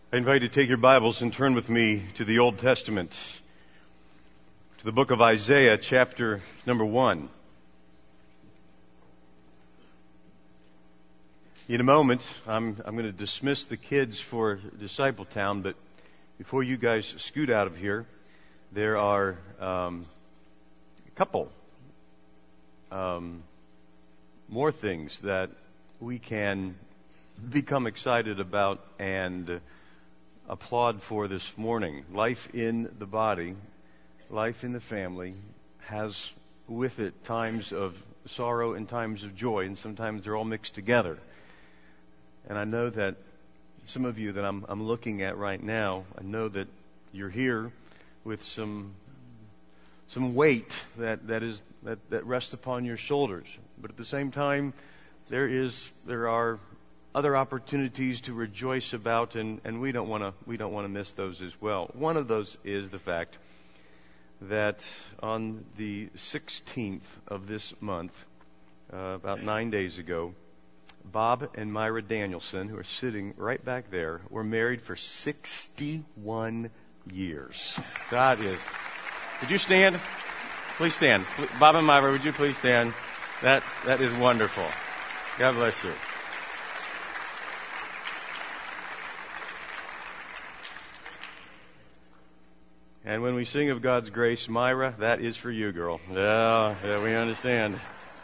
I invite you to take your Bibles and turn with me to the Old Testament, to the book of Isaiah, chapter number 1. In a moment, I'm going to dismiss the kids for Disciple Town, but before you guys scoot out of here, there are a couple more things that we can become excited about and applaud for this morning. Life in the body, life in the family has with it times of sorrow and times of joy, and sometimes they're all mixed together. And I know that some of you that I'm looking at right now, I know that you're here with some weight that rests upon your shoulders. But at the same time, there are other opportunities to rejoice about, and we don't want to miss those as well. One of those is the fact that on the 16th of this month, about 9 days ago, Bob and Myra Danielson, who are sitting right back there, were married for 61 years. That is. Would you stand? Please stand. Bob and Myra, would you please stand? That is wonderful. God bless you. And when we sing of God's grace, Myra, that is for you, girl. Yeah, we understand.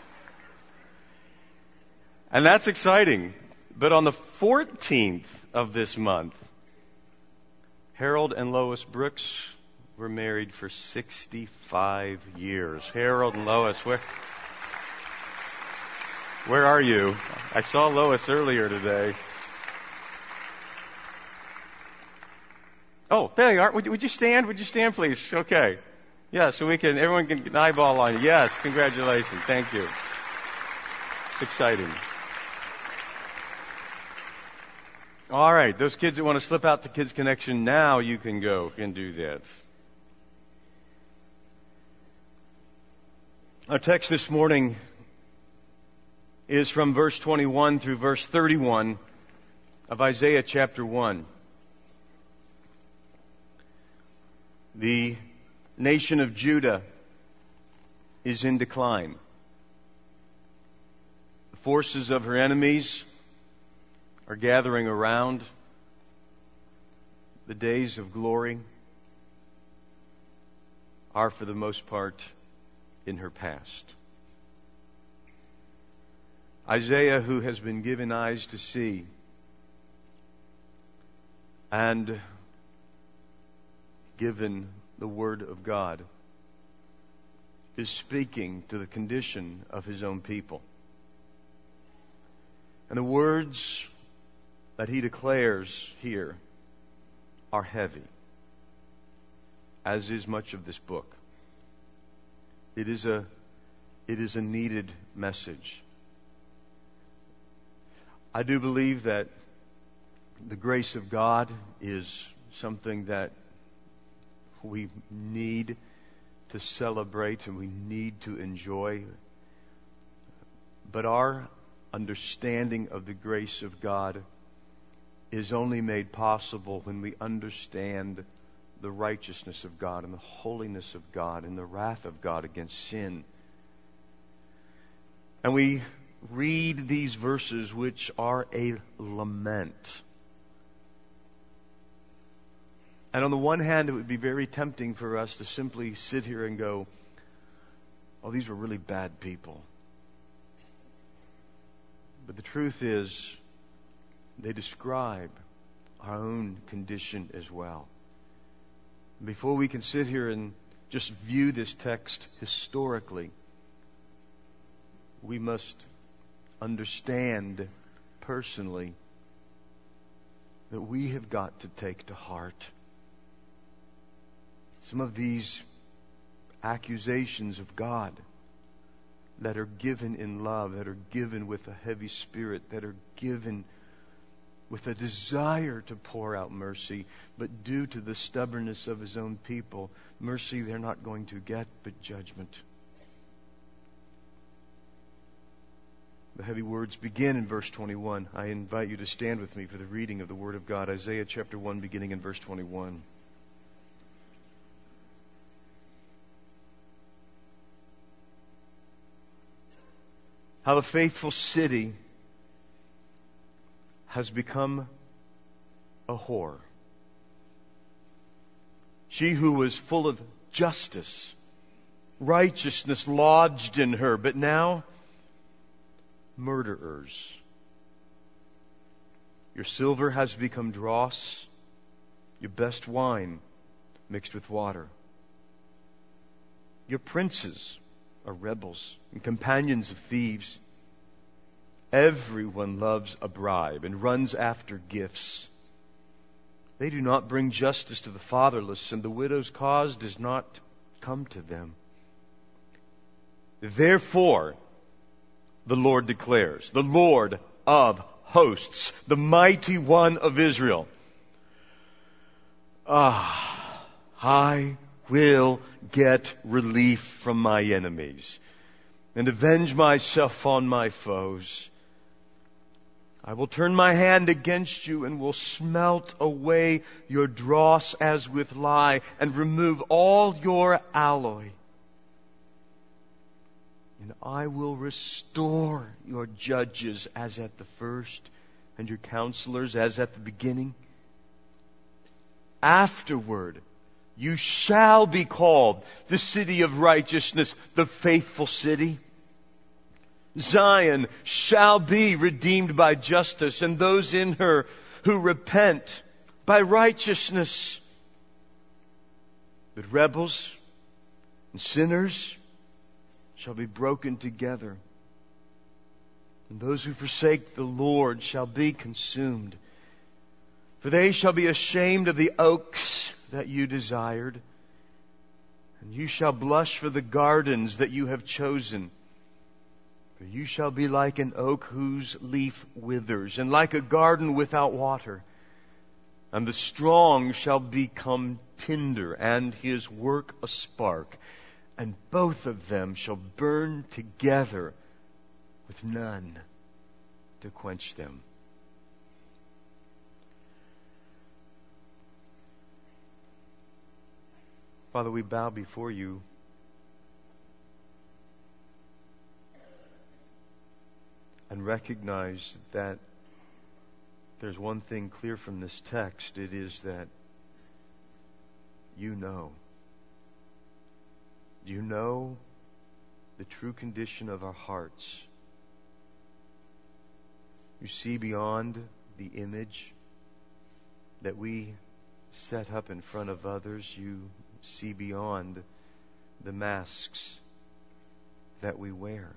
And that's exciting. But on the 14th of this month, Harold and Lois Brooks were married for 65 years. Harold and Lois, where are you? I saw Lois earlier today. Oh, there you are. Would you stand? Would you stand, please? Okay. Yeah, so everyone can get an eyeball on you. Yes, congratulations. Thank you. It's exciting. All right, those kids that want to slip out to Kids Connection now, you can go and do that. Our text this morning is from verse 21 through verse 31 of Isaiah chapter 1. The nation of Judah is in decline. The forces of her enemies are gathering around. The days of glory are, for the most part, in her past. Isaiah, who has been given eyes to see and given the Word of God, is speaking to the condition of his own people. And the words that he declares here are heavy, as is much of this book. It is a needed message. I do believe that the grace of God is something that we need to celebrate and we need to enjoy. But our understanding of the grace of God is only made possible when we understand the righteousness of God and the holiness of God and the wrath of God against sin. And we read these verses, which are a lament. And on the one hand, it would be very tempting for us to simply sit here and go, oh, these were really bad people. But the truth is, they describe our own condition as well. Before we can sit here and just view this text historically, we must understand personally that we have got to take to heart some of these accusations of God that are given in love, that are given with a heavy spirit, that are given with a desire to pour out mercy, but due to the stubbornness of his own people, mercy they're not going to get, but judgment. The heavy words begin in verse 21. I invite you to stand with me for the reading of the Word of God. Isaiah chapter 1, beginning in verse 21. How the faithful city has become a whore. She who was full of justice, righteousness lodged in her, but now murderers. Your silver has become dross, your best wine mixed with water. Your princes are rebels and companions of thieves. Everyone loves a bribe and runs after gifts. They do not bring justice to the fatherless, and the widow's cause does not come to them. Therefore, the Lord declares, the Lord of hosts, the mighty one of Israel, I will get relief from my enemies and avenge myself on my foes. I will turn my hand against you and will smelt away your dross as with lye and remove all your alloy. And I will restore your judges as at the first and your counselors as at the beginning. Afterward, you shall be called the city of righteousness, the faithful city. Zion shall be redeemed by justice, and those in her who repent by righteousness. But rebels and sinners shall be broken together, and those who forsake the Lord shall be consumed. For they shall be ashamed of the oaks that you desired, and you shall blush for the gardens that you have chosen. For you shall be like an oak whose leaf withers, and like a garden without water. And the strong shall become tinder, and his work a spark, and both of them shall burn together with none to quench them. Father, we bow before you. And recognize that there's one thing clear from this text. It is that you know. You know the true condition of our hearts. You see beyond the image that we set up in front of others. You see beyond the masks that we wear.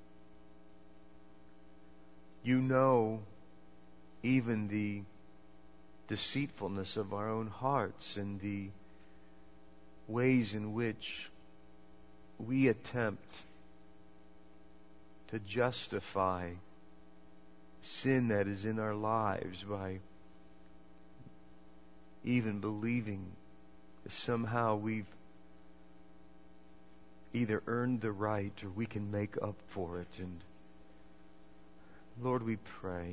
You know even the deceitfulness of our own hearts and the ways in which we attempt to justify sin that is in our lives by even believing that somehow we've either earned the right or we can make up for it. And Lord, we pray.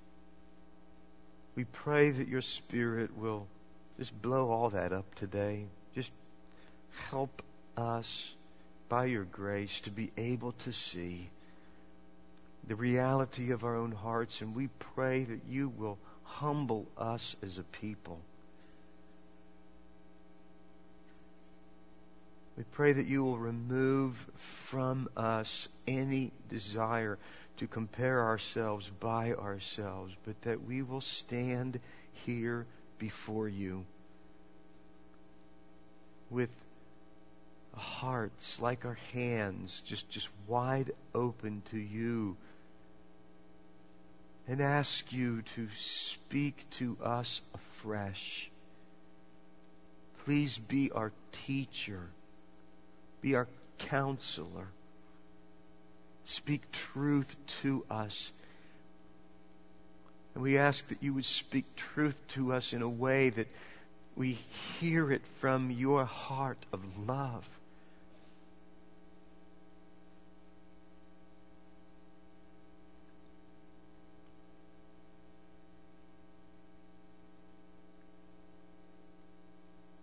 We pray that your Spirit will just blow all that up today. Just help us by your grace to be able to see the reality of our own hearts. And we pray that you will humble us as a people. We pray that you will remove from us any desire to compare ourselves by ourselves, but that we will stand here before you with hearts like our hands just wide open to you, and ask you to speak to us afresh. Please be our teacher, be our counselor. Speak truth to us. And we ask that you would speak truth to us in a way that we hear it from your heart of love.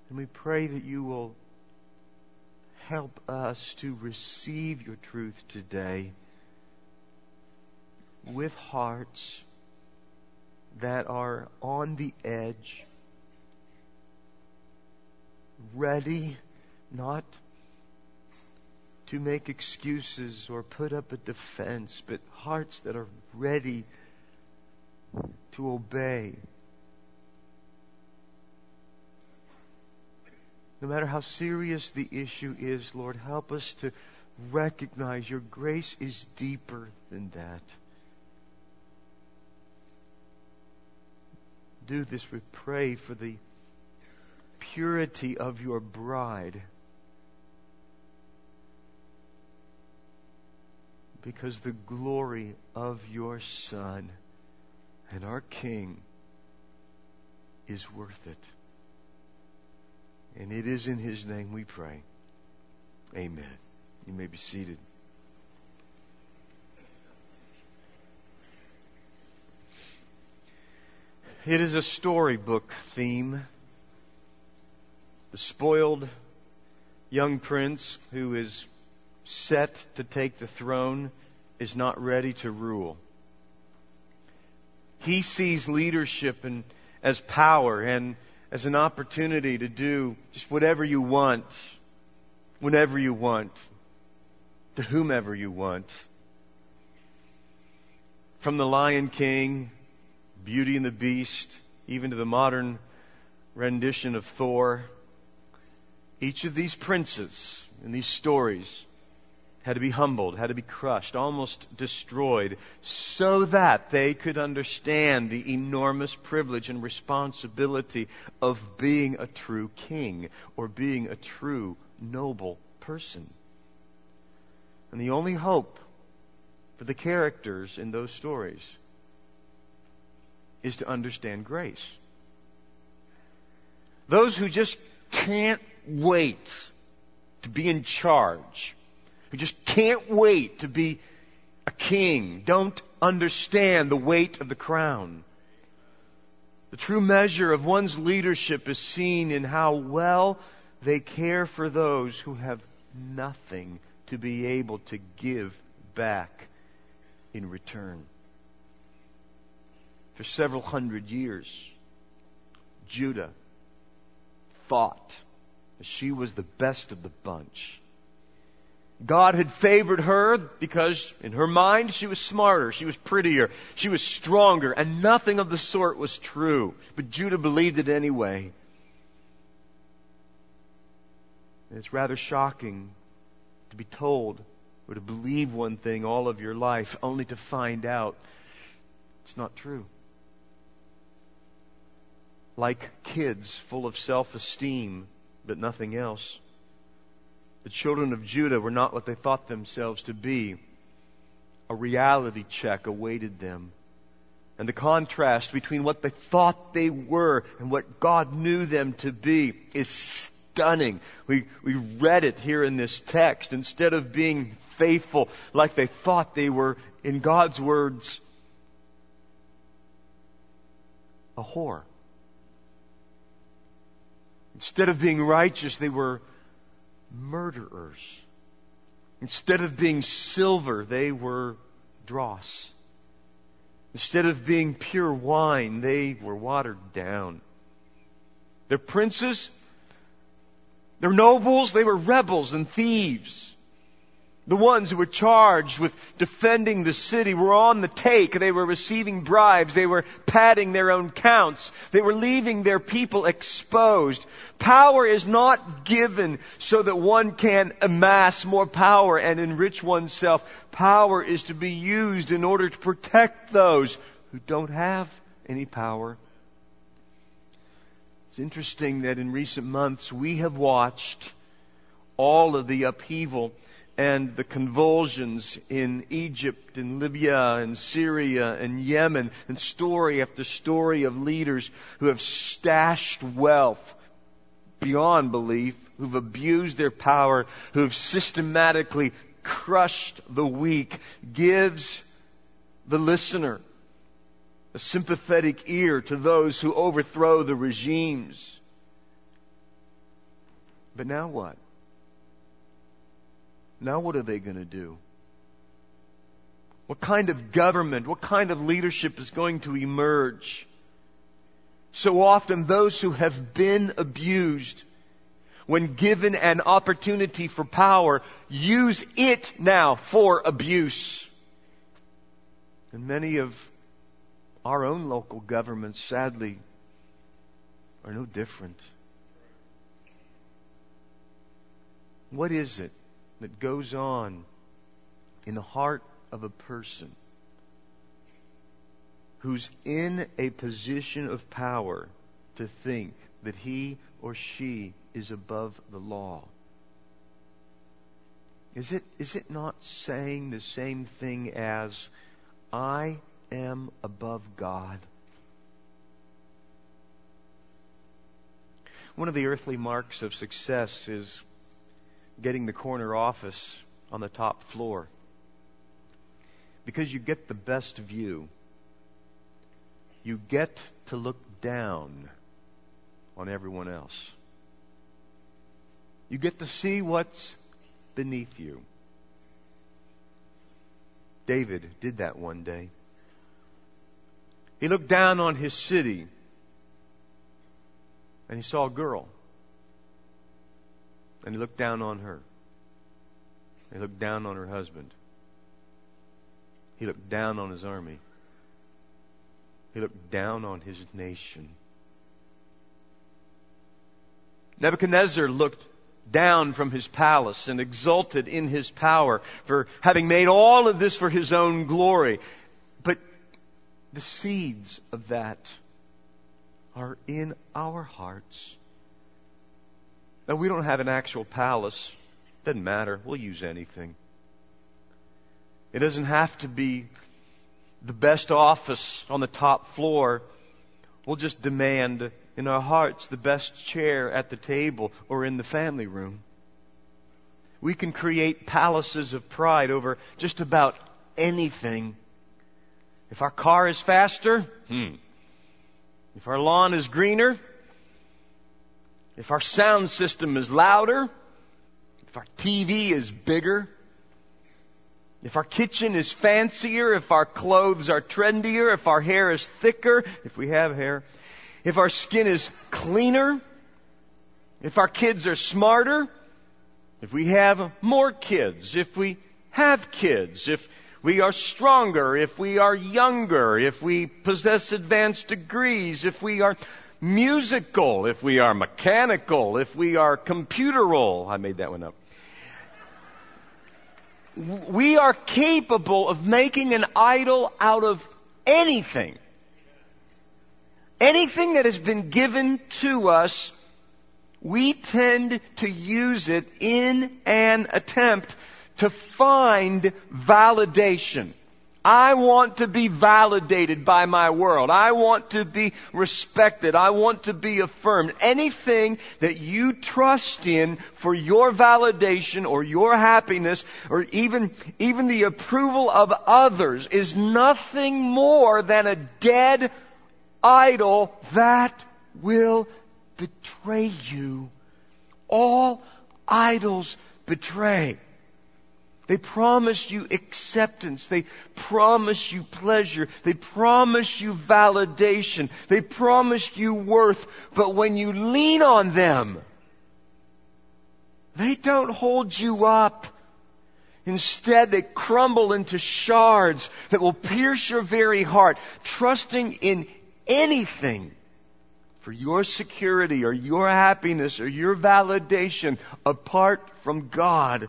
And we pray that you will help us to receive your truth today with hearts that are on the edge, ready not to make excuses or put up a defense, but hearts that are ready to obey. No matter how serious the issue is, Lord, help us to recognize your grace is deeper than that. Do this, we pray, for the purity of your bride. Because the glory of your Son and our King is worth it. And it is in His name we pray. Amen. You may be seated. It is a storybook theme. The spoiled young prince who is set to take the throne is not ready to rule. He sees leadership as power and as an opportunity to do just whatever you want, whenever you want, to whomever you want. From the Lion King, Beauty and the Beast, even to the modern rendition of Thor, each of these princes in these stories had to be humbled, had to be crushed, almost destroyed, so that they could understand the enormous privilege and responsibility of being a true king or being a true noble person. And the only hope for the characters in those stories is to understand grace. Those who just can't wait to be in charge, who just can't wait to be a king, don't understand the weight of the crown. The true measure of one's leadership is seen in how well they care for those who have nothing to be able to give back in return. For several hundred years, Judah thought that she was the best of the bunch. God had favored her because in her mind she was smarter, she was prettier, she was stronger, and nothing of the sort was true. But Judah believed it anyway. And it's rather shocking to be told or to believe one thing all of your life only to find out it's not true. Like kids full of self-esteem but nothing else, the children of Judah were not what they thought themselves to be. A reality check awaited them. And the contrast between what they thought they were and what God knew them to be is stunning. We read it here in this text. Instead of being faithful like they thought they were, in God's words, a whore. Instead of being righteous, they were murderers. Instead of being silver, they were dross. Instead of being pure wine, they were watered down. Their princes, their nobles, they were rebels and thieves. The ones who were charged with defending the city were on the take. They were receiving bribes. They were padding their own counts. They were leaving their people exposed. Power is not given so that one can amass more power and enrich oneself. Power is to be used in order to protect those who don't have any power. It's interesting that in recent months we have watched all of the upheaval and the convulsions in Egypt and Libya and Syria and Yemen, and story after story of leaders who have stashed wealth beyond belief, who've abused their power, who have systematically crushed the weak, gives the listener a sympathetic ear to those who overthrow the regimes. But now what? Now what are they going to do? What kind of government, what kind of leadership is going to emerge? So often those who have been abused, when given an opportunity for power, use it now for abuse. And many of our own local governments, sadly, are no different. What is it that goes on in the heart of a person who's in a position of power to think that he or she is above the law? Is it not saying the same thing as, I am above God? One of the earthly marks of success is getting the corner office on the top floor, because you get the best view. You get to look down on everyone else. You get to see what's beneath you. David did that one day. He looked down on his city and he saw a girl. And he looked down on her. He looked down on her husband. He looked down on his army. He looked down on his nation. Nebuchadnezzar looked down from his palace and exulted in his power for having made all of this for his own glory. But the seeds of that are in our hearts. Now, we don't have an actual palace. Doesn't matter. We'll use anything. It doesn't have to be the best office on the top floor. We'll just demand in our hearts the best chair at the table or in the family room. We can create palaces of pride over just about anything. If our car is faster, if our lawn is greener, if our sound system is louder, if our TV is bigger, if our kitchen is fancier, if our clothes are trendier, if our hair is thicker, if we have hair, if our skin is cleaner, if our kids are smarter, if we have more kids, if we have kids, if we are stronger, if we are younger, if we possess advanced degrees, if we are musical, if we are mechanical, if we are computeral. I made that one up. We are capable of making an idol out of anything. Anything that has been given to us, we tend to use it in an attempt to find validation. I want to be validated by my world. I want to be respected. I want to be affirmed. Anything that you trust in for your validation or your happiness or even the approval of others is nothing more than a dead idol that will betray you. All idols betray. They promise you acceptance. They promise you pleasure. They promise you validation. They promise you worth. But when you lean on them, they don't hold you up. Instead, they crumble into shards that will pierce your very heart. Trusting in anything for your security or your happiness or your validation apart from God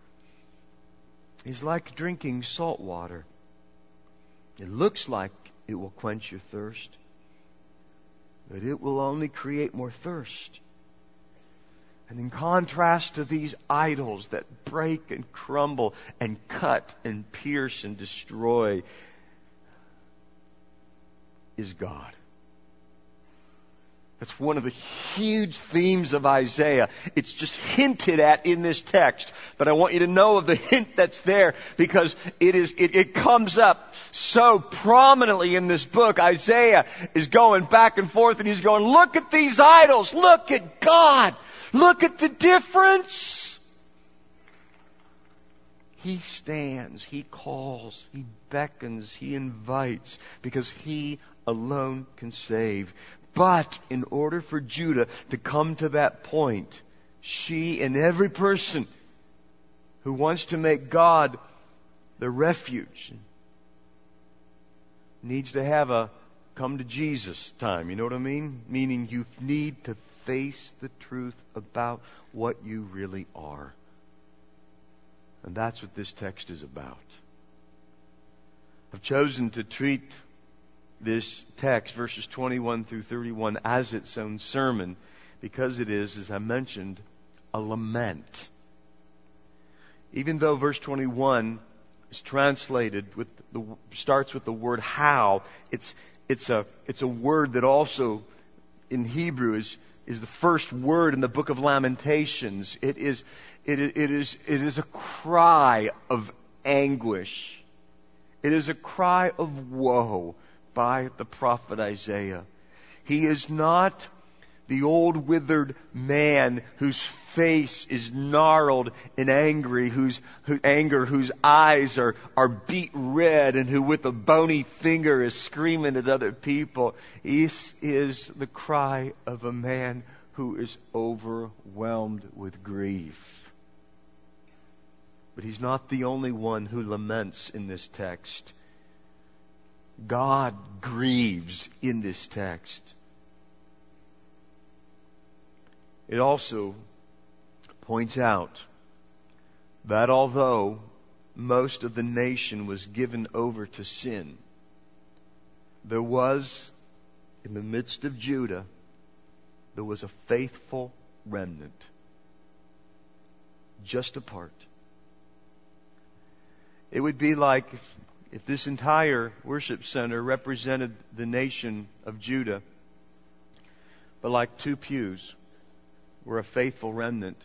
is like drinking salt water. It looks like it will quench your thirst, but it will only create more thirst. And in contrast to these idols that break and crumble and cut and pierce and destroy is God. That's one of the huge themes of Isaiah. It's just hinted at in this text. But I want you to know of the hint that's there because it comes up so prominently in this book. Isaiah is going back and forth and he's going, look at these idols. Look at God. Look at the difference. He stands, He calls, He beckons, He invites because He alone can save. But in order for Judah to come to that point, she and every person who wants to make God the refuge needs to have a come to Jesus time. You know what I mean? Meaning you need to face the truth about what you really are. And that's what this text is about. I've chosen to treat this text, verses 21 through 31, as its own sermon because it is, as I mentioned, a lament. Even though verse 21 is translated starts with the word how, it's a word that also in Hebrew is the first word in the book of Lamentations. It is a cry of anguish. It is a cry of woe by the prophet Isaiah. He is not the old withered man whose face is gnarled in whose eyes are beet red and who with a bony finger is screaming at other people. This is the cry of a man who is overwhelmed with grief. But he's not the only one who laments in this text. God grieves in this text. It also points out that although most of the nation was given over to sin, there was, in the midst of Judah, there was a faithful remnant, just apart. It would be like if this entire worship center represented the nation of Judah, but like two pews were a faithful remnant.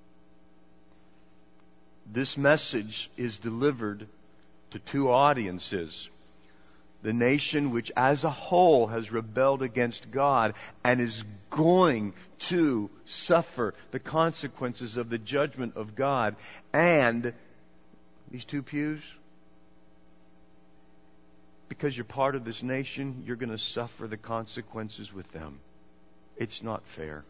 This message is delivered to two audiences. The nation which as a whole has rebelled against God and is going to suffer the consequences of the judgment of God. And these two pews, because you're part of this nation, you're going to suffer the consequences with them. It's not fair.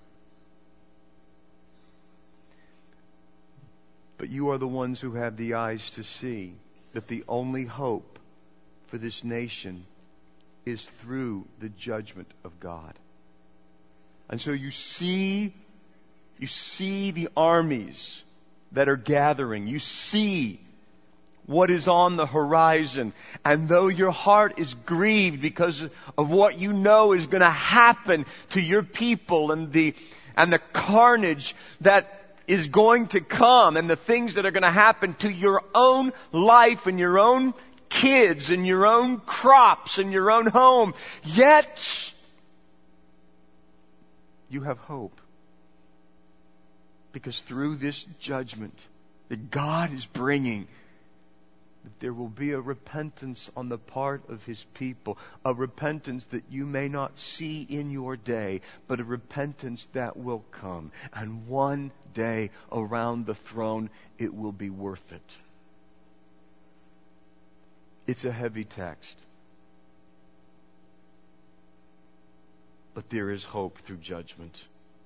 But you are the ones who have the eyes to see that the only hope for this nation is through the judgment of God. And so you see the armies that are gathering. You see what is on the horizon. And though your heart is grieved because of what you know is going to happen to your people and the carnage that is going to come and the things that are going to happen to your own life and your own kids and your own crops and your own home, yet you have hope. Because through this judgment that God is bringing, that there will be a repentance on the part of His people, a repentance that you may not see in your day, but a repentance that will come. And one day around the throne, it will be worth it. It's a heavy text. But there is hope through judgment.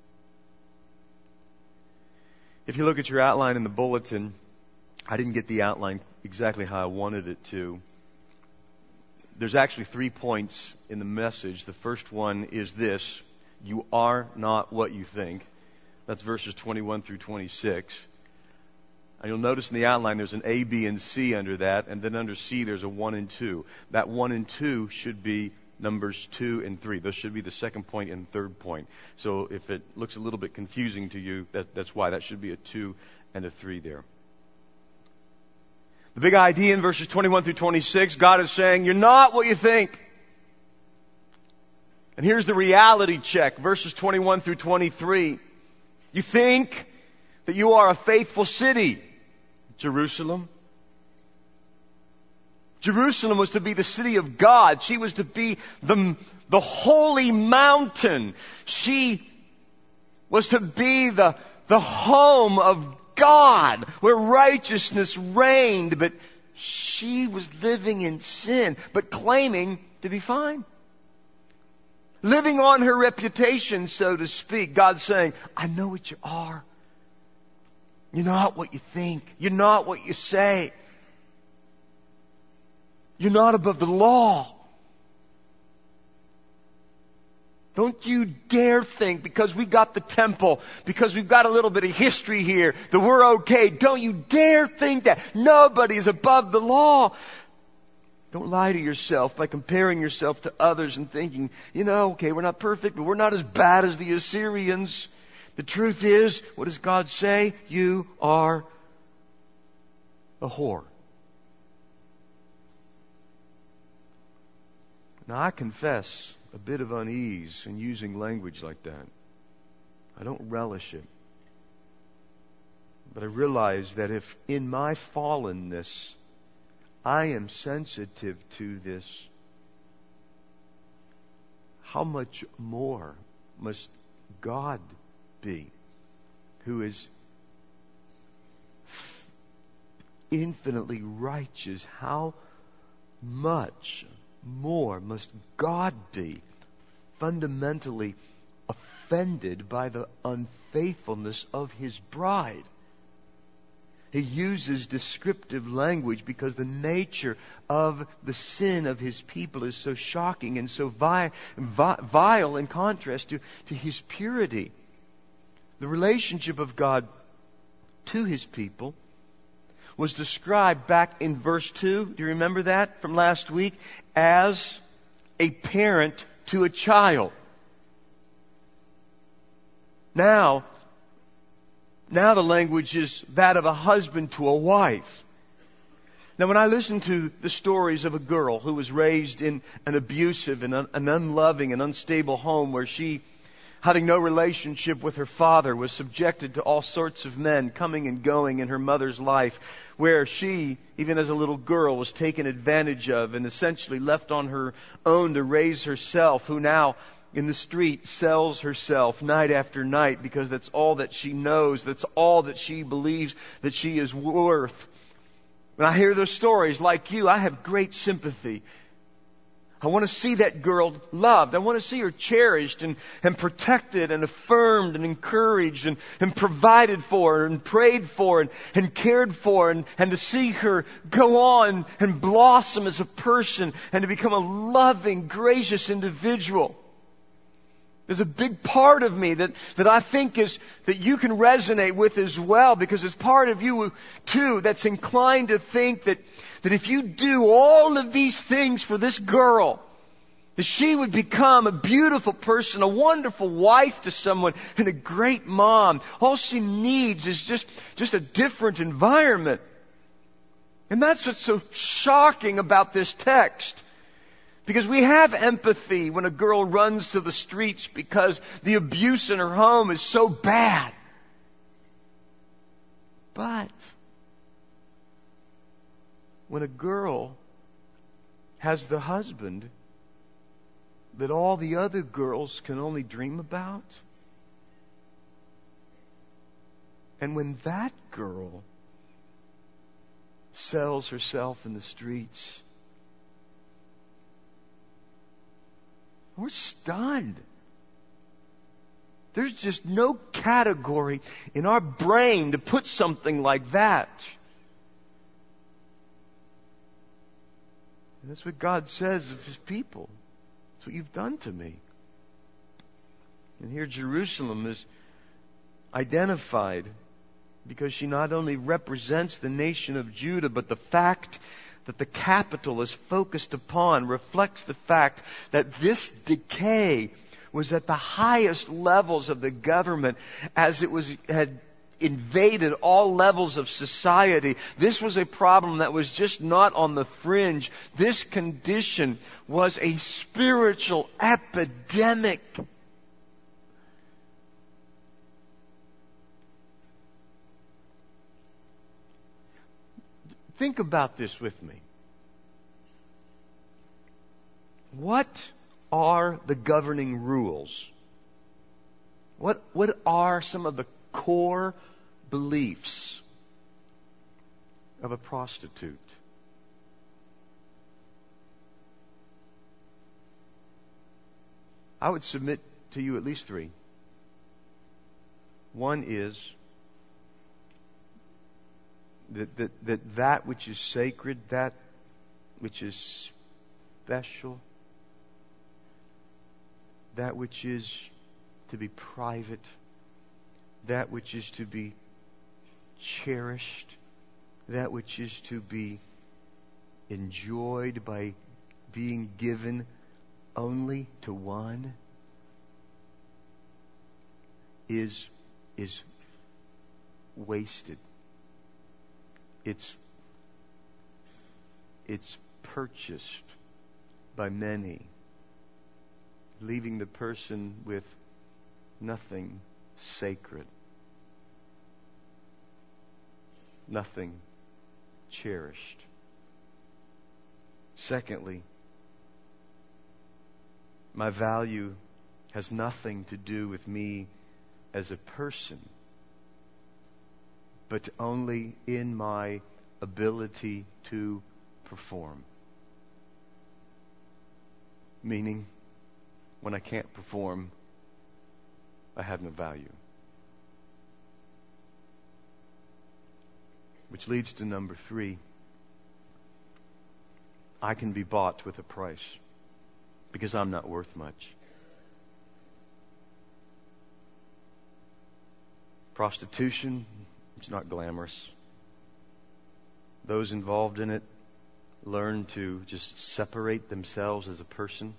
If you look at your outline in the bulletin, I didn't get the outline exactly how I wanted it to. There's actually 3 points in the message. The first one is this: you are not what you think. That's verses 21 through 26. And you'll notice in the outline there's an A, B, and C under that, and then under C there's a 1 and 2. That 1 and 2 should be numbers 2 and 3. Those should be the second point and third point. So if it looks a little bit confusing to you, that's why. That should be a 2 and a 3 there. The big idea in verses 21 through 26, God is saying, you're not what you think. And here's the reality check, verses 21 through 23. You think that you are a faithful city, Jerusalem. Jerusalem was to be the city of God. She was to be the holy mountain. She was to be the home of God, where righteousness reigned. But she was living in sin, but claiming to be fine. Living on her reputation, so to speak. God's saying, I know what you are. You're not what you think. You're not what you say. You're not above the law. Don't you dare think because we got the temple, because we've got a little bit of history here, that we're okay. Don't you dare think that. Nobody is above the law. Don't lie to yourself by comparing yourself to others and thinking, okay, we're not perfect, but we're not as bad as the Assyrians. The truth is, what does God say? You are a whore. Now, I confess a bit of unease in using language like that. I don't relish it. But I realize that if in my fallenness I am sensitive to this, how much more must God be, who is infinitely righteous? How much more must God be fundamentally offended by the unfaithfulness of His bride? He uses descriptive language because the nature of the sin of His people is so shocking and so vile in contrast to His purity. The relationship of God to His people was described back in verse 2, do you remember that from last week? As a parent to a child. Now the language is that of a husband to a wife. Now when I listen to the stories of a girl who was raised in an abusive and an unloving and unstable home where she, having no relationship with her father, was subjected to all sorts of men coming and going in her mother's life, where she, even as a little girl, was taken advantage of and essentially left on her own to raise herself, who now in the street sells herself night after night because that's all that she knows, that's all that she believes that she is worth. When I hear those stories, like you, I have great sympathy. I want to see that girl loved. I want to see her cherished and protected and affirmed and encouraged and provided for and prayed for and cared for and to see her go on and blossom as a person and to become a loving, gracious individual. There's a big part of me that I think is that you can resonate with as well, because it's part of you too that's inclined to think that if you do all of these things for this girl, that she would become a beautiful person, a wonderful wife to someone, and a great mom. All she needs is just a different environment. And that's what's so shocking about this text. Because we have empathy when a girl runs to the streets because the abuse in her home is so bad. But when a girl has the husband that all the other girls can only dream about, and when that girl sells herself in the streets, we're stunned. There's just no category in our brain to put something like that. And that's what God says of His people. That's what you've done to me. And here Jerusalem is identified because she not only represents the nation of Judah, but the fact that the capital is focused upon reflects the fact that this decay was at the highest levels of the government as it had invaded all levels of society. This was a problem that was just not on the fringe. This condition was a spiritual epidemic. Think about this with me. What are the governing rules? What are some of the core beliefs of a prostitute? I would submit to you at least three. One is that which is sacred, that which is special, that which is to be private, that which is to be cherished, that which is to be enjoyed by being given only to one, is wasted. It's purchased by many, leaving the person with nothing sacred, nothing cherished. Secondly, my value has nothing to do with me as a person, but only in my ability to perform. Meaning, when I can't perform, I have no value. Which leads to number 3. I can be bought with a price because I'm not worth much. Prostitution, it's not glamorous. Those involved in it learn to just separate themselves as a person.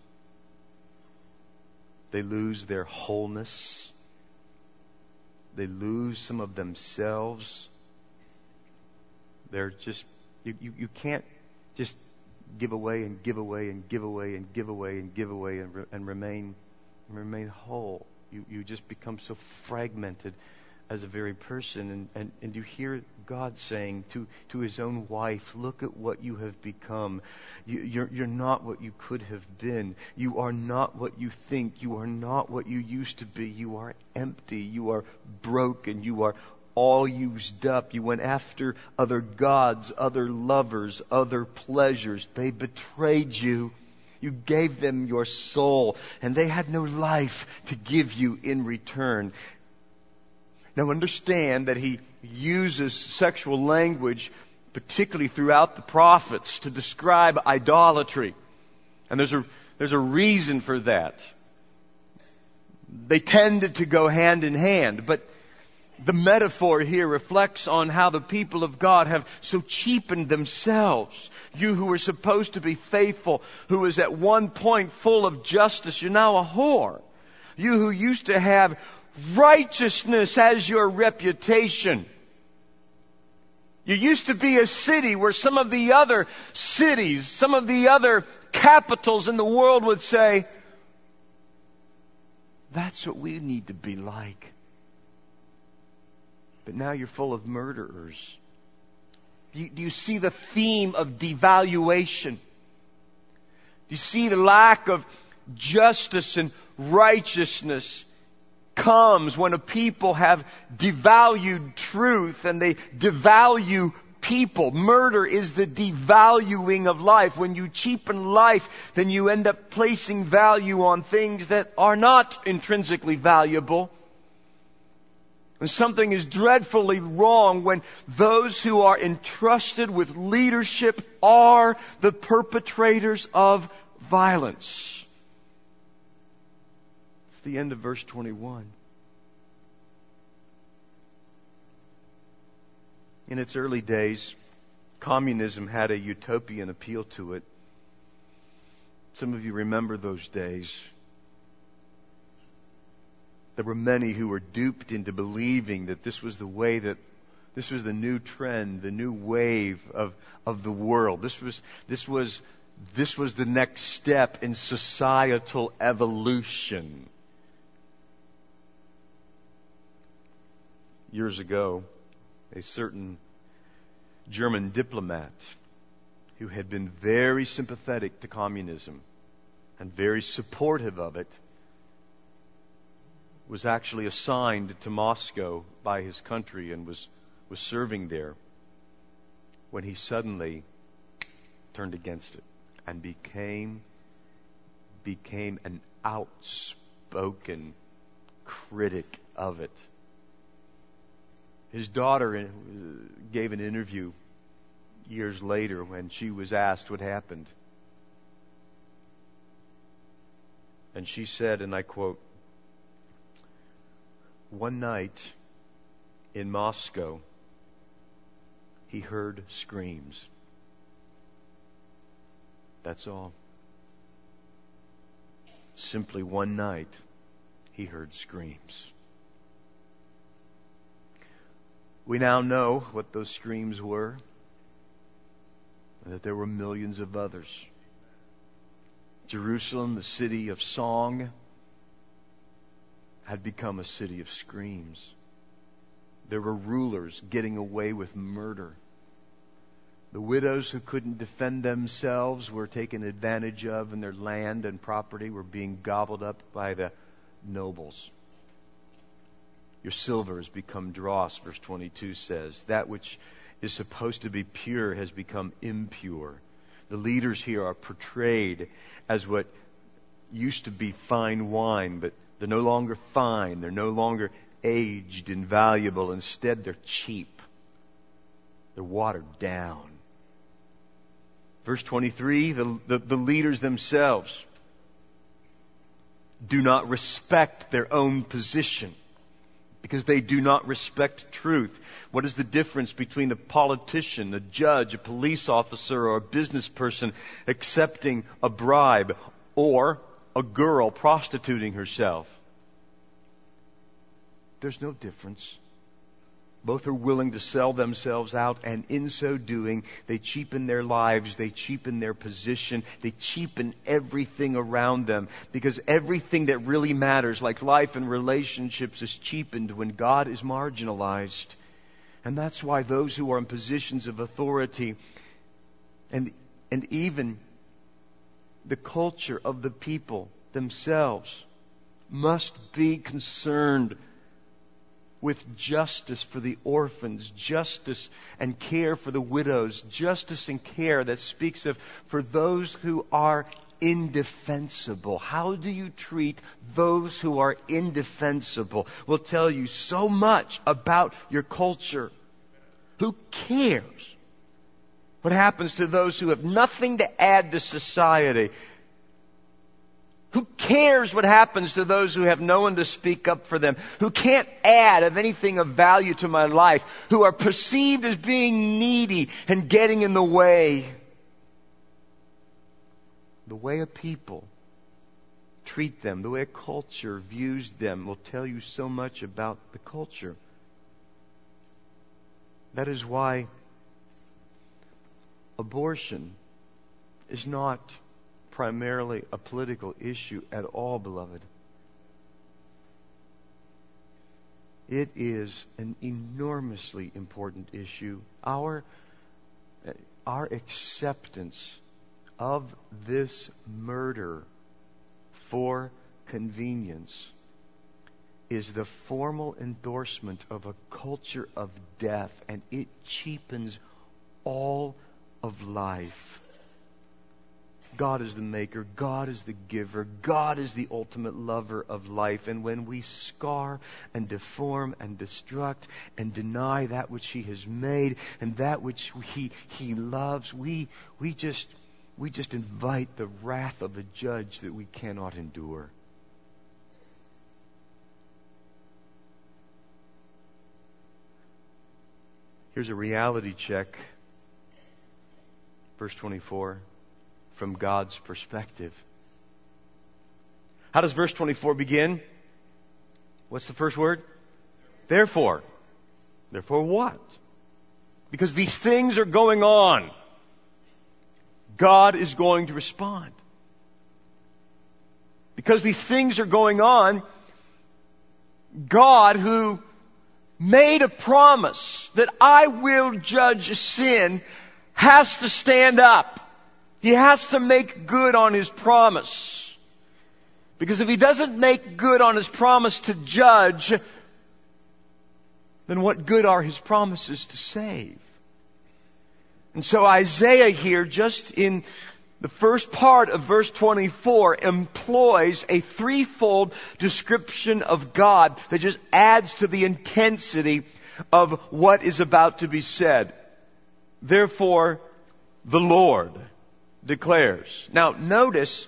They lose their wholeness. They lose some of themselves. They're just, you can't just give away and give away and give away and give away and give away and remain whole. You just become so fragmented as a very person, and you hear God saying to His own wife, look at what you have become. You're not what you could have been. You are not what you think. You are not what you used to be. You are empty. You are broken. You are all used up. You went after other gods, other lovers, other pleasures. They betrayed you. You gave them your soul, and they had no life to give you in return. Now understand that He uses sexual language, particularly throughout the prophets, to describe idolatry. And there's a reason for that. They tended to go hand in hand, but the metaphor here reflects on how the people of God have so cheapened themselves. You who were supposed to be faithful, who was at one point full of justice, you're now a whore. You who used to have righteousness as your reputation. You used to be a city where some of the other cities, some of the other capitals in the world would say, that's what we need to be like. But now you're full of murderers. Do you see the theme of devaluation? Do you see the lack of justice and righteousness comes when a people have devalued truth and they devalue people? Murder is the devaluing of life. When you cheapen life, then you end up placing value on things that are not intrinsically valuable. And something is dreadfully wrong when those who are entrusted with leadership are the perpetrators of violence. It's the end of verse 21. In its early days, communism had a utopian appeal to it. Some of you remember those days. There were many who were duped into believing that this was the way that this was the new trend, the new wave of the world. This was the next step in societal evolution. Years ago, a certain German diplomat who had been very sympathetic to communism and very supportive of it was actually assigned to Moscow by his country and was serving there when he suddenly turned against it and became an outspoken critic of it. His daughter gave an interview years later when she was asked what happened. And she said, and I quote, "One night in Moscow, he heard screams. That's all. Simply one night, he heard screams." We now know what those screams were, and that there were millions of others. Jerusalem, the city of song, had become a city of screams. There were rulers getting away with murder. The widows who couldn't defend themselves were taken advantage of, and their land and property were being gobbled up by the nobles. Your silver has become dross, verse 22 says. That which is supposed to be pure has become impure. The leaders here are portrayed as what used to be fine wine, but they're no longer fine. They're no longer aged and valuable. Instead, they're cheap. They're watered down. Verse 23, the leaders themselves do not respect their own position because they do not respect truth. What is the difference between a politician, a judge, a police officer, or a business person accepting a bribe or a girl prostituting herself? There's no difference. Both are willing to sell themselves out, and in so doing, they cheapen their lives, they cheapen their position, they cheapen everything around them. Because everything that really matters, like life and relationships, is cheapened when God is marginalized. And that's why those who are in positions of authority, and even the culture of the people themselves, must be concerned with justice for the orphans, justice and care for the widows, justice and care that speaks of for those who are indefensible. How do you treat those who are indefensible will tell you so much about your culture. Who cares what happens to those who have nothing to add to society? Who cares what happens to those who have no one to speak up for them? Who can't add of anything of value to my life? Who are perceived as being needy and getting in the way? The way a people treat them, the way a culture views them will tell you so much about the culture. That is why abortion is not primarily a political issue at all, beloved. It is an enormously important issue. Our acceptance of this murder for convenience is the formal endorsement of a culture of death, and it cheapens all of life. God is the maker. God is the giver. God is the ultimate lover of life. And when we scar and deform and destruct and deny that which He has made and that which He loves, we just invite the wrath of a judge that we cannot endure. Here's a reality check. Verse 24. From God's perspective. How does verse 24 begin? What's the first word? Therefore. Therefore what? Because these things are going on. God is going to respond. Because these things are going on, God, who made a promise that I will judge sin, has to stand up. He has to make good on His promise. Because if He doesn't make good on His promise to judge, then what good are His promises to save? And so Isaiah here, just in the first part of verse 24, employs a threefold description of God that just adds to the intensity of what is about to be said. Therefore, the Lord declares. Now, notice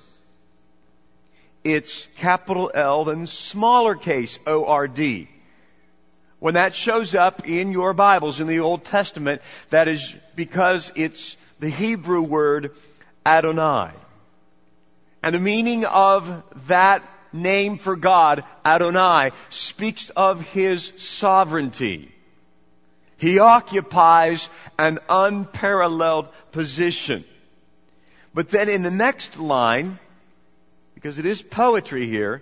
it's capital L then smaller case O-R-D. When that shows up in your Bibles in the Old Testament, that is because it's the Hebrew word Adonai. And the meaning of that name for God, Adonai, speaks of His sovereignty. He occupies an unparalleled position. But then in the next line, because it is poetry here,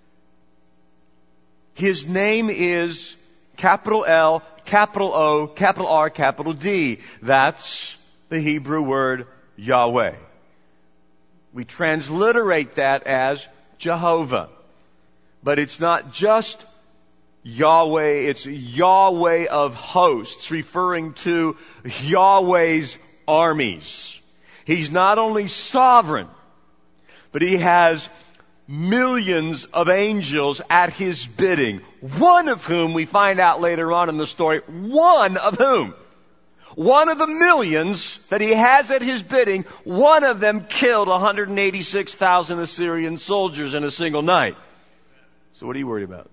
His name is capital L, capital O, capital R, capital D. That's the Hebrew word Yahweh. We transliterate that as Jehovah. But it's not just Yahweh, it's Yahweh of hosts, referring to Yahweh's armies. He's not only sovereign, but He has millions of angels at His bidding. One of whom we find out later on in the story, one of whom? One of the millions that He has at His bidding, one of them killed 186,000 Assyrian soldiers in a single night. So what are you worried about?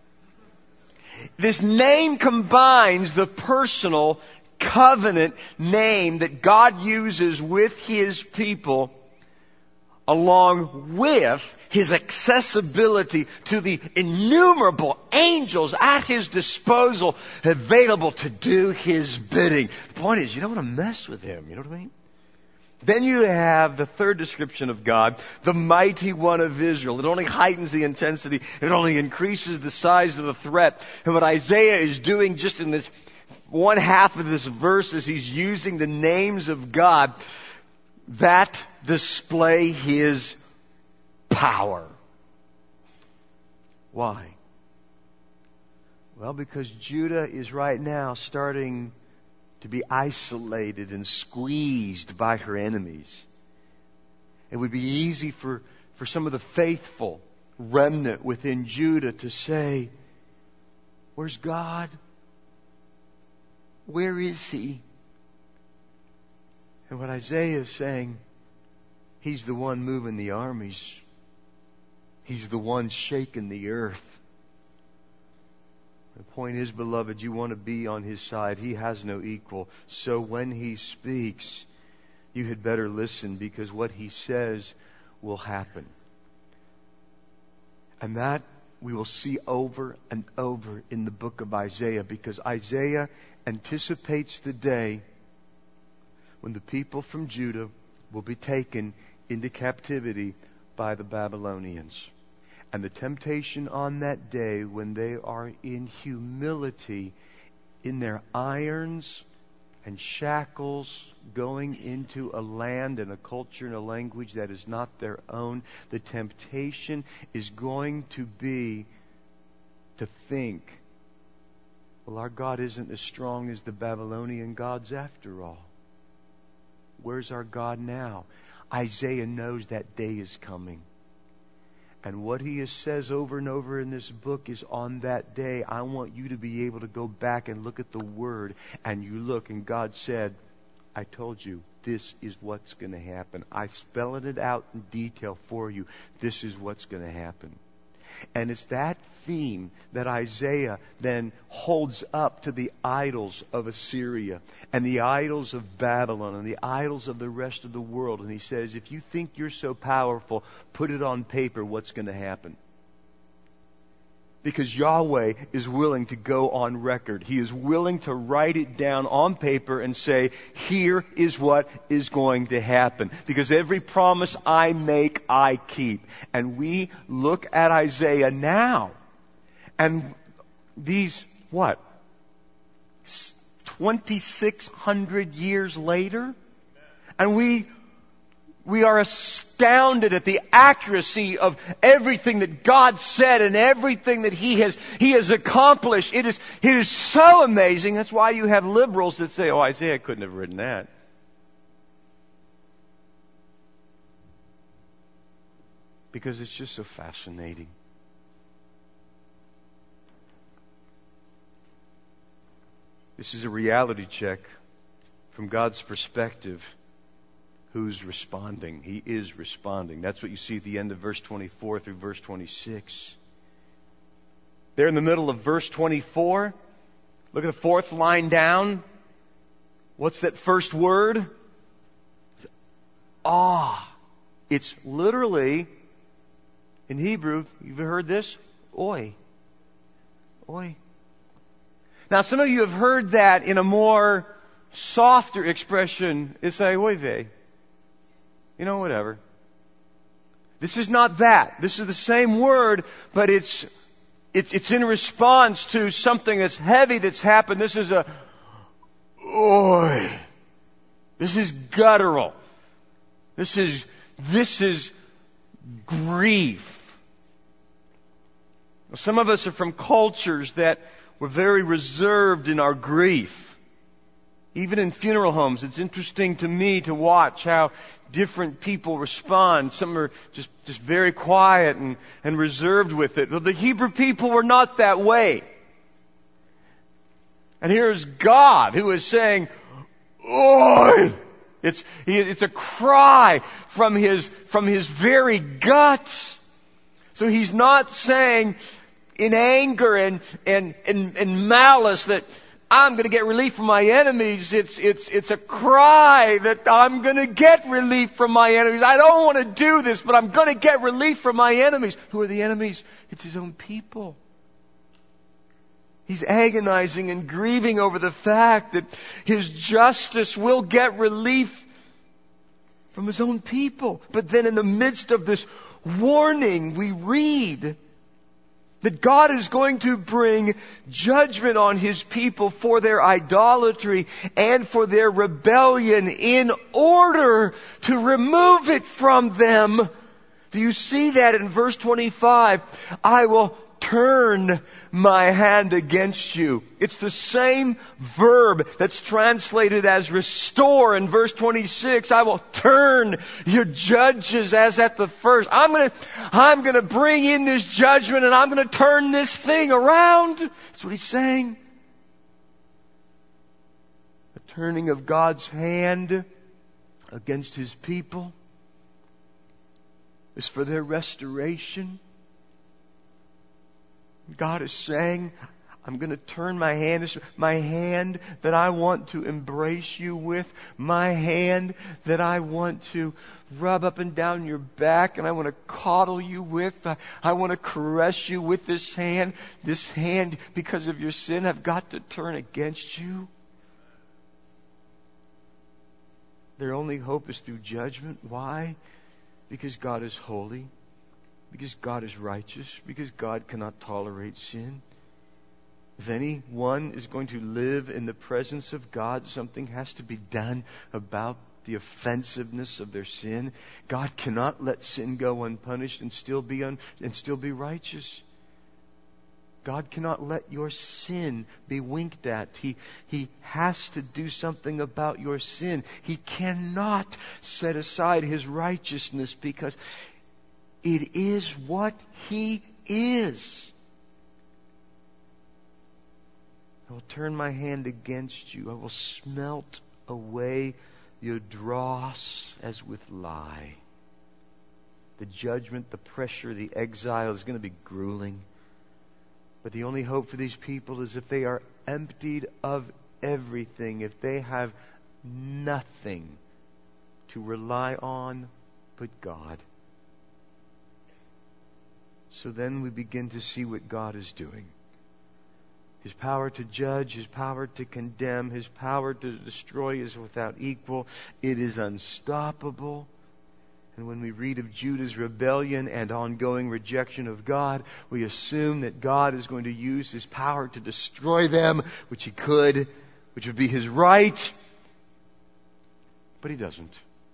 This name combines the personal covenant name that God uses with His people along with His accessibility to the innumerable angels at His disposal available to do His bidding. The point is, you don't want to mess with Him. You know what I mean? Then you have the third description of God, the mighty one of Israel. It only heightens the intensity. It only increases the size of the threat. And what Isaiah is doing just in this one half of this verse is he's using the names of God that display His power. Why? Well, because Judah is right now starting to be isolated and squeezed by her enemies. It would be easy for some of the faithful remnant within Judah to say, "Where's God? Where is He?" And what Isaiah is saying, He's the one moving the armies. He's the one shaking the earth. The point is, beloved, you want to be on His side. He has no equal. So when He speaks, you had better listen, because what He says will happen. And that we will see over and over in the book of Isaiah, because Isaiah anticipates the day when the people from Judah will be taken into captivity by the Babylonians. And the temptation on that day, when they are in humility, in their irons and shackles, going into a land and a culture and a language that is not their own, the temptation is going to be to think, well, our God isn't as strong as the Babylonian gods after all. Where's our God now? Isaiah knows that day is coming. And what he says over and over in this book is, on that day, I want you to be able to go back and look at the Word. And you look, and God said, I told you, this is what's going to happen. I spelled it out in detail for you. This is what's going to happen. And it's that theme that Isaiah then holds up to the idols of Assyria and the idols of Babylon and the idols of the rest of the world. And he says, if you think you're so powerful, put it on paper what's going to happen. Because Yahweh is willing to go on record. He is willing to write it down on paper and say, here is what is going to happen. Because every promise I make, I keep. And we look at Isaiah now, and these, 2,600 years later? And we are astounded at the accuracy of everything that God said and everything that He has accomplished. It is so amazing. That's why you have liberals that say, oh, Isaiah couldn't have written that. Because it's just so fascinating. This is a reality check from God's perspective. Who's responding? He is responding. That's what you see at the end of verse 24 through verse 26. There in the middle of verse 24, look at the fourth line down. What's that first word? Ah. It's literally, in Hebrew, you've heard this? Oi. Oi. Now some of you have heard that in a more softer expression. It's like, oi vey. You know, whatever. This is not that. This is the same word, but it's in response to something that's heavy that's happened. This is oi. This is guttural. This is grief. Some of us are from cultures that were very reserved in our grief. Even in funeral homes, it's interesting to me to watch how different people respond. Some are just very quiet and reserved with it. But the Hebrew people were not that way. And here's God who is saying, oi! It's a cry from his very guts. So he's not saying in anger and malice that I'm going to get relief from my enemies. It's a cry that I'm going to get relief from my enemies. I don't want to do this, but I'm going to get relief from my enemies. Who are the enemies? It's his own people. He's agonizing and grieving over the fact that his justice will get relief from his own people. But then in the midst of this warning, we read that God is going to bring judgment on His people for their idolatry and for their rebellion in order to remove it from them. Do you see that in verse 25? I will turn my hand against you. It's the same verb that's translated as restore in verse 26. I will turn your judges as at the first. I'm going to bring in this judgment and I'm going to turn this thing around. That's what he's saying. A turning of God's hand against His people is for their restoration. God is saying, I'm going to turn my hand, my hand that I want to embrace you with, my hand that I want to rub up and down your back and I want to coddle you with. I want to caress you with this hand. This hand, because of your sin, I've got to turn against you. Their only hope is through judgment. Why? Because God is holy. Because God is righteous. Because God cannot tolerate sin. If anyone is going to live in the presence of God, something has to be done about the offensiveness of their sin. God cannot let sin go unpunished and still be righteous. God cannot let your sin be winked at. He has to do something about your sin. He cannot set aside His righteousness because it is what He is. I will turn my hand against you. I will smelt away your dross as with lye. The judgment, the pressure, the exile is going to be grueling. But the only hope for these people is if they are emptied of everything, if they have nothing to rely on but God. So then we begin to see what God is doing. His power to judge, His power to condemn, His power to destroy is without equal. It is unstoppable. And when we read of Judah's rebellion and ongoing rejection of God, we assume that God is going to use His power to destroy them, which He could, which would be His right. But He doesn't.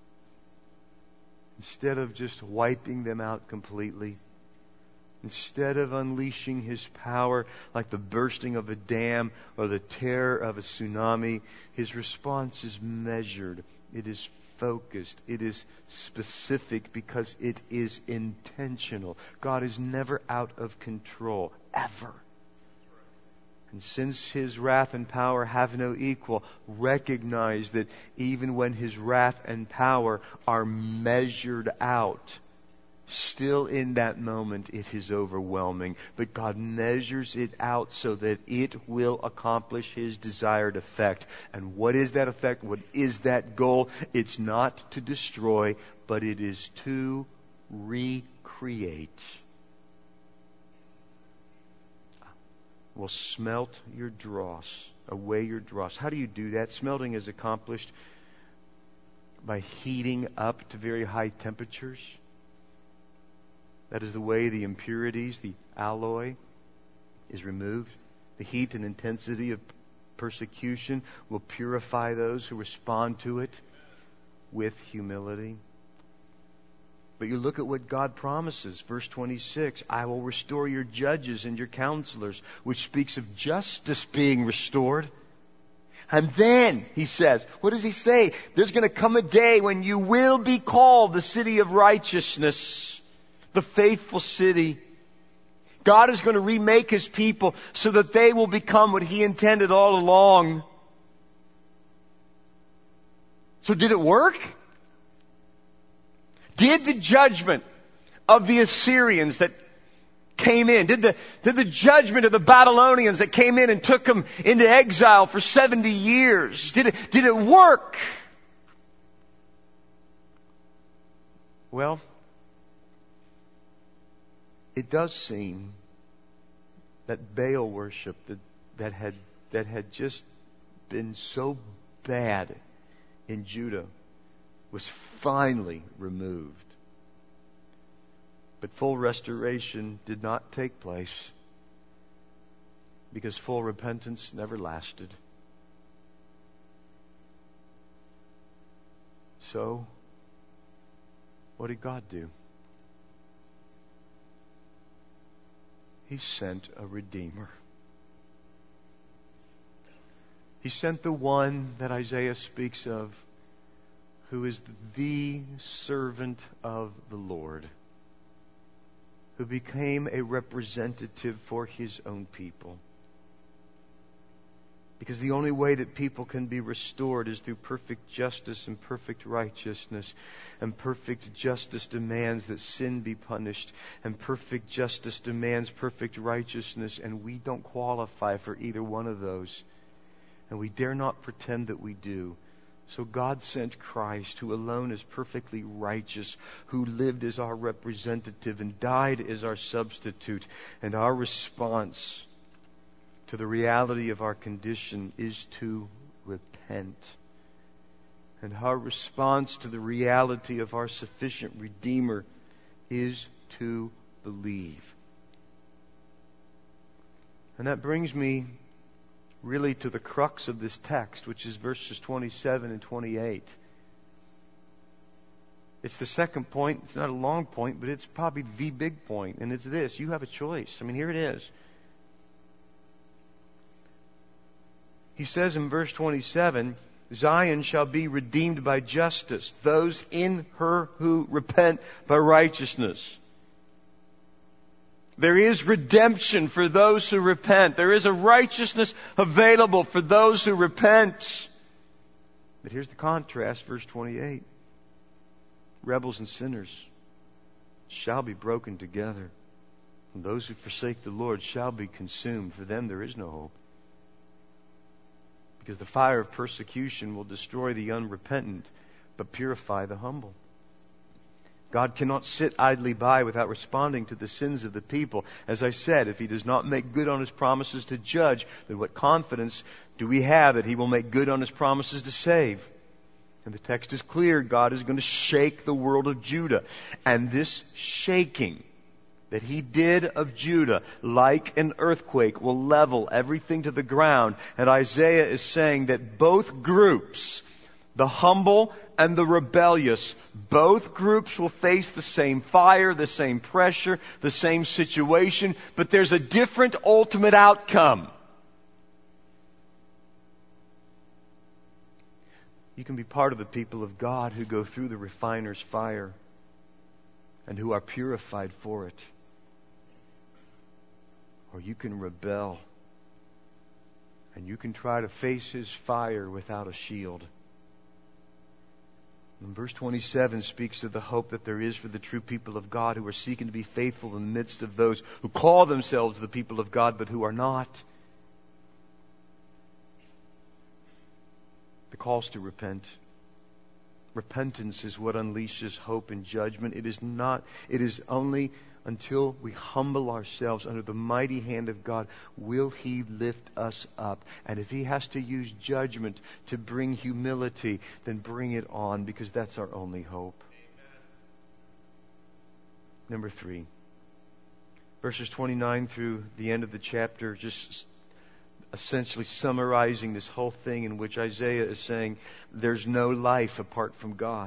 Instead of just wiping them out completely, instead of unleashing His power like the bursting of a dam or the terror of a tsunami, His response is measured. It is focused. It is specific because it is intentional. God is never out of control, ever. And since His wrath and power have no equal, recognize that even when His wrath and power are measured out, still in that moment it is overwhelming. But God measures it out so that it will accomplish His desired effect. And what is that effect? What is that goal? It's not to destroy, but it is to recreate. Will smelt your dross, away your dross. How do you do that? Smelting is accomplished by heating up to very high temperatures. That is the way the impurities, the alloy, is removed. The heat and intensity of persecution will purify those who respond to it with humility. But you look at what God promises. Verse 26, I will restore your judges and your counselors, which speaks of justice being restored. And then, He says, what does He say? There's going to come a day when you will be called the city of righteousness, the faithful city. God is going to remake His people so that they will become what He intended all along. So did it work? Did the judgment of the Assyrians that came in, did the judgment of the Babylonians that came in and took them into exile for 70 years, did it work? Well, it does seem that Baal worship that had just been so bad in Judah was finally removed. But full restoration did not take place because full repentance never lasted. So, what did God do? He sent a Redeemer. He sent the one that Isaiah speaks of, who is the servant of the Lord, who became a representative for His own people. Because the only way that people can be restored is through perfect justice and perfect righteousness. And perfect justice demands that sin be punished. And perfect justice demands perfect righteousness. And we don't qualify for either one of those. And we dare not pretend that we do. So God sent Christ, who alone is perfectly righteous, who lived as our representative and died as our substitute. And our response to the reality of our condition is to repent. And our response to the reality of our sufficient Redeemer is to believe. And that brings me really to the crux of this text, which is verses 27 and 28. It's the second point. It's not a long point, but it's probably the big point. And it's this. You have a choice. I mean, here it is. He says in verse 27, Zion shall be redeemed by justice, those in her who repent by righteousness. There is redemption for those who repent. There is a righteousness available for those who repent. But here's the contrast, verse 28. Rebels and sinners shall be broken together, and those who forsake the Lord shall be consumed. For them there is no hope. Because the fire of persecution will destroy the unrepentant, but purify the humble. God cannot sit idly by without responding to the sins of the people. As I said, if He does not make good on His promises to judge, then what confidence do we have that He will make good on His promises to save? And the text is clear. God is going to shake the world of Judah. And this shaking that He did of Judah, like an earthquake, will level everything to the ground. And Isaiah is saying that both groups, the humble and the rebellious, both groups will face the same fire, the same pressure, the same situation, but there's a different ultimate outcome. You can be part of the people of God who go through the refiner's fire and who are purified for it. Or you can rebel and you can try to face His fire without a shield. And verse 27 speaks of the hope that there is for the true people of God who are seeking to be faithful in the midst of those who call themselves the people of God but who are not. The calls to repent. Repentance is what unleashes hope and judgment. It is only until we humble ourselves under the mighty hand of God will He lift us up. And if He has to use judgment to bring humility, then bring it on, because that's our only hope. Amen. Number 3. Verses 29 through the end of the chapter, just essentially summarizing this whole thing, in which Isaiah is saying there's no life apart from God.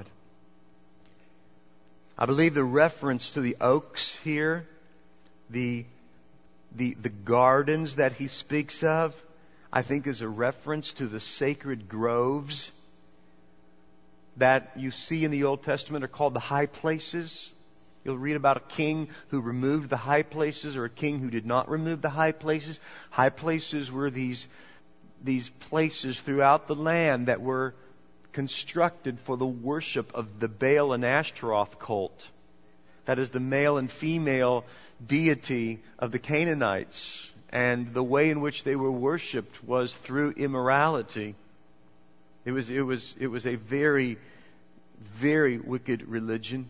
I believe the reference to the oaks here, the gardens that he speaks of, I think is a reference to the sacred groves that you see in the Old Testament are called the high places. You'll read about a king who removed the high places or a king who did not remove the high places. High places were these places throughout the land that were constructed for the worship of the Baal and Ashtaroth cult. That is the male and female deity of the Canaanites. And the way in which they were worshipped was through immorality. It was a very, very wicked religion.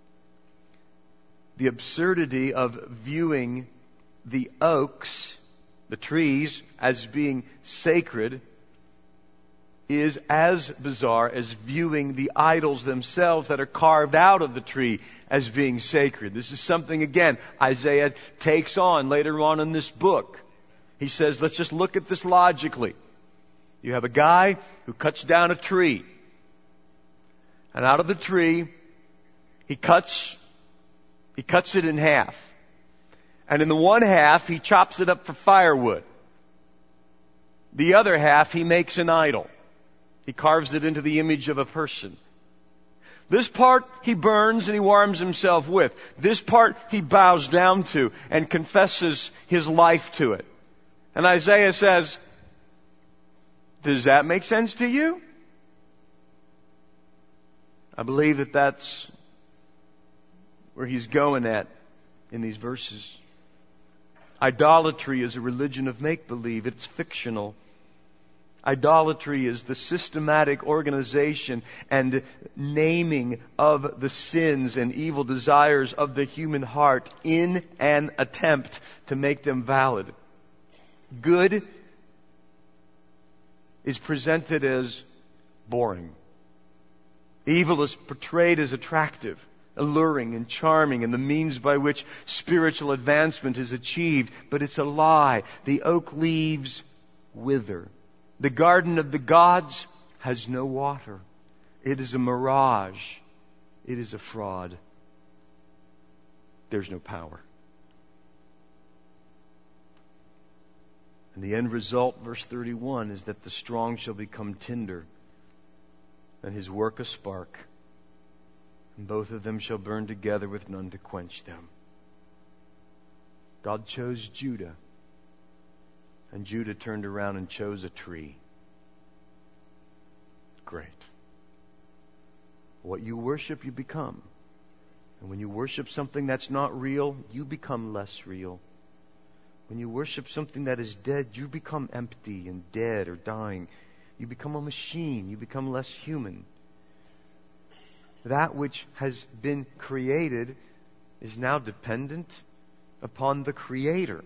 The absurdity of viewing the oaks, the trees, as being sacred is as bizarre as viewing the idols themselves that are carved out of the tree as being sacred. This is something, again, Isaiah takes on later on in this book. He says, let's just look at this logically. You have a guy who cuts down a tree. And out of the tree, he cuts it in half. And in the one half, he chops it up for firewood. The other half, he makes an idol. He carves it into the image of a person. This part he burns and he warms himself with. This part he bows down to and confesses his life to it. And Isaiah says, does that make sense to you? I believe that that's where he's going at in these verses. Idolatry is a religion of make-believe. It's fictional. Idolatry is the systematic organization and naming of the sins and evil desires of the human heart in an attempt to make them valid. Good is presented as boring. Evil is portrayed as attractive, alluring and charming, and the means by which spiritual advancement is achieved. But it's a lie. The oak leaves wither. The garden of the gods has no water. It is a mirage. It is a fraud. There's no power. And the end result, verse 31, is that the strong shall become tinder, and his work a spark, and both of them shall burn together with none to quench them. God chose Judah, and Judah turned around and chose a tree. Great. What you worship, you become. And when you worship something that's not real, you become less real. When you worship something that is dead, you become empty and dead or dying. You become a machine. You become less human. that which has been created is now dependent upon the Creator.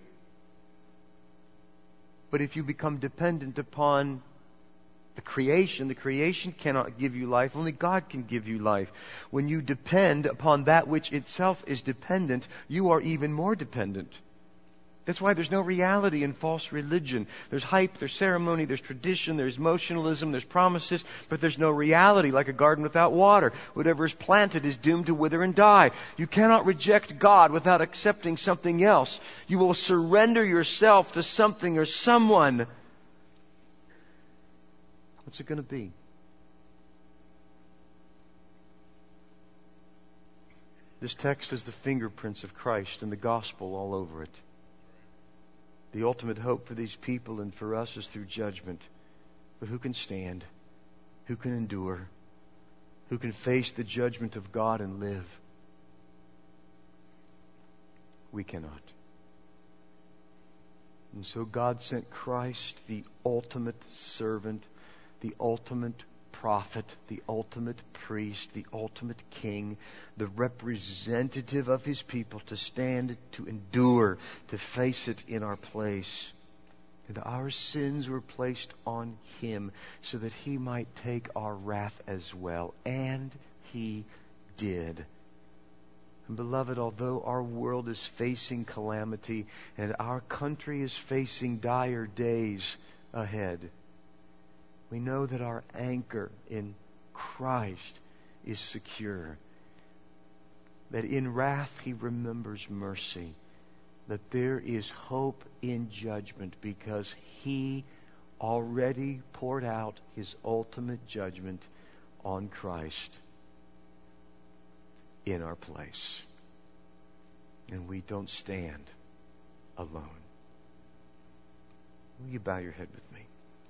But if you become dependent upon the creation cannot give you life. Only God can give you life. When you depend upon that which itself is dependent, you are even more dependent. That's why there's no reality in false religion. There's hype, there's ceremony, there's tradition, there's emotionalism, there's promises, but there's no reality, like a garden without water. Whatever is planted is doomed to wither and die. You cannot reject God without accepting something else. You will surrender yourself to something or someone. What's it going to be? This text has the fingerprints of Christ and the gospel all over it. The ultimate hope for these people and for us is through judgment. But who can stand? Who can endure? Who can face the judgment of God and live? We cannot. And so God sent Christ, the ultimate servant, the ultimate prophet, the ultimate priest, the ultimate king, the representative of His people, to stand, to endure, to face it in our place. And our sins were placed on Him so that He might take our wrath as well. And He did. And beloved, although our world is facing calamity and our country is facing dire days ahead, we know that our anchor in Christ is secure. That in wrath He remembers mercy. That there is hope in judgment because He already poured out His ultimate judgment on Christ in our place. And we don't stand alone. Will you bow your head with me?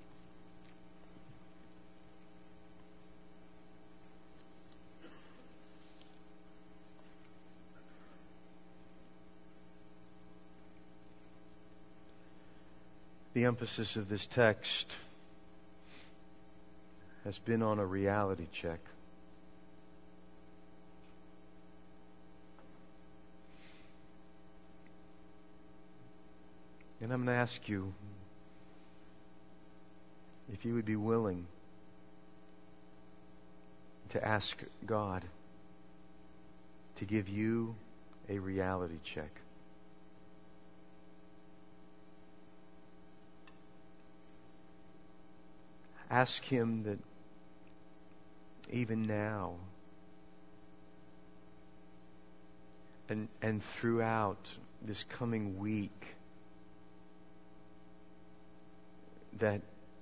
The emphasis of this text has been on a reality check. And I'm going to ask you if you would be willing to ask God to give you a reality check. Ask Him that even now and throughout this coming week, that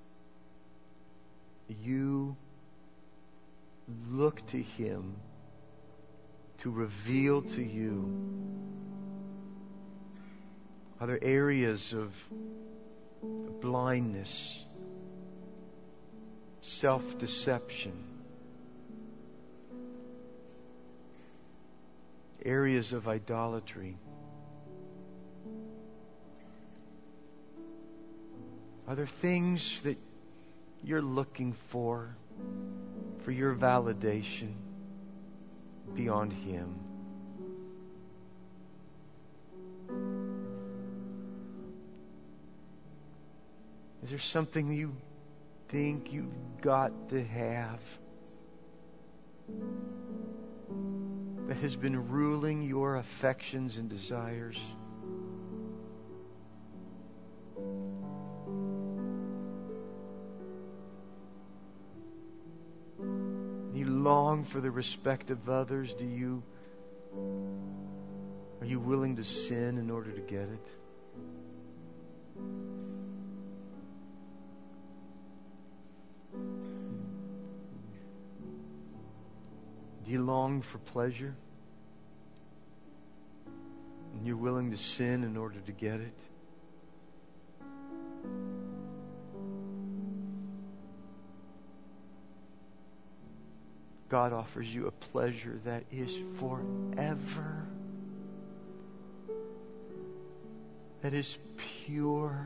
you look to Him to reveal to you other areas of blindness, self-deception, areas of idolatry. Are there things that you're looking for your validation beyond Him? Is there something you think you've got to have that has been ruling your affections and desires? You long for the respect of others? Are you willing to sin in order to get it? Do you long for pleasure? And you're willing to sin in order to get it? God offers you a pleasure that is forever. That is pure.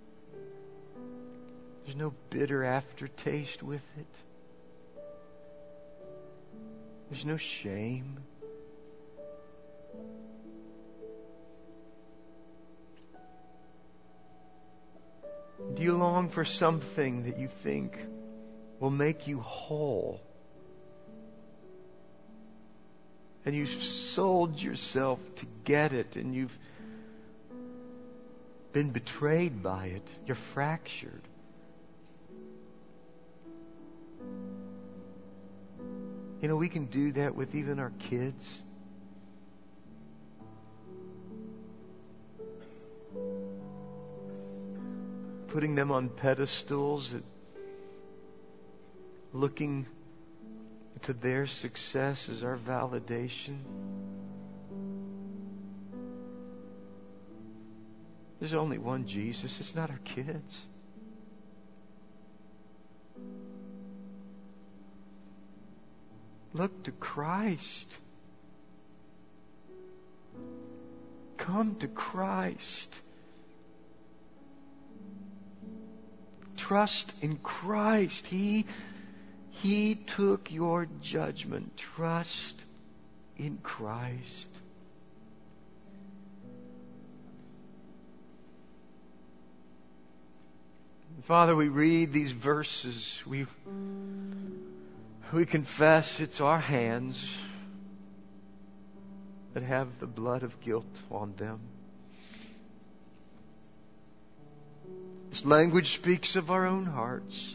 There's no bitter aftertaste with it. There's no shame. Do you long for something that you think will make you whole? And you've sold yourself to get it, and you've been betrayed by it. You're fractured. You know, we can do that with even our kids. Putting them on pedestals, looking to their success as our validation. There's only one Jesus. It's not our kids. Look to Christ. Come to Christ. Trust in Christ. He took your judgment. Trust in Christ. Father, we read these verses. We confess it's our hands that have the blood of guilt on them. This language speaks of our own hearts.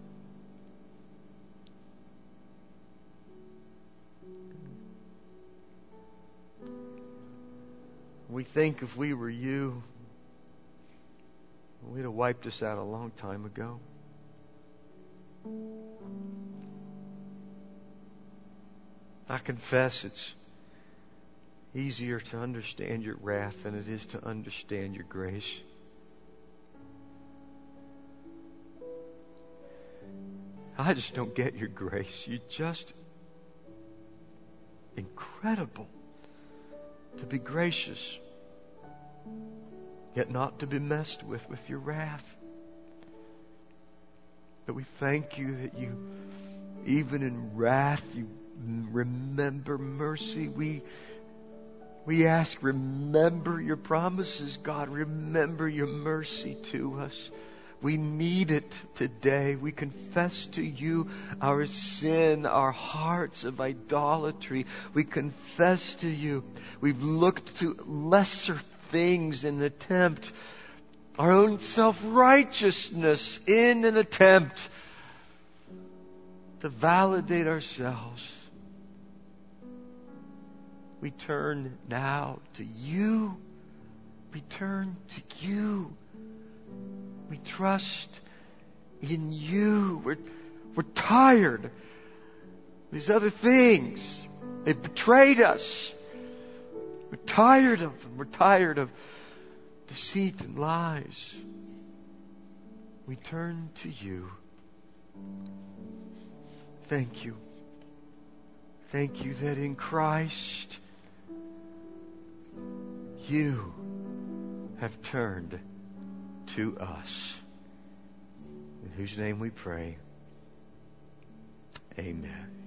We think if we were you, we'd have wiped us out a long time ago. I confess it's easier to understand your wrath than it is to understand your grace. I just don't get your grace. You're just incredible to be gracious, yet not to be messed with your wrath. But we thank you that you, even in wrath, you remember mercy. We ask, remember your promises, God. Remember your mercy to us. We need it today. We confess to you our sin, our hearts of idolatry. We confess to you. We've looked to lesser things in an attempt, our own self-righteousness in an attempt to validate ourselves. We turn now to you. We turn to you. We trust in you. We're tired. These other things, they betrayed us. We're tired of them. We're tired of deceit and lies. We turn to you. Thank you. Thank you that in Christ you have turned to us. In whose name we pray. Amen.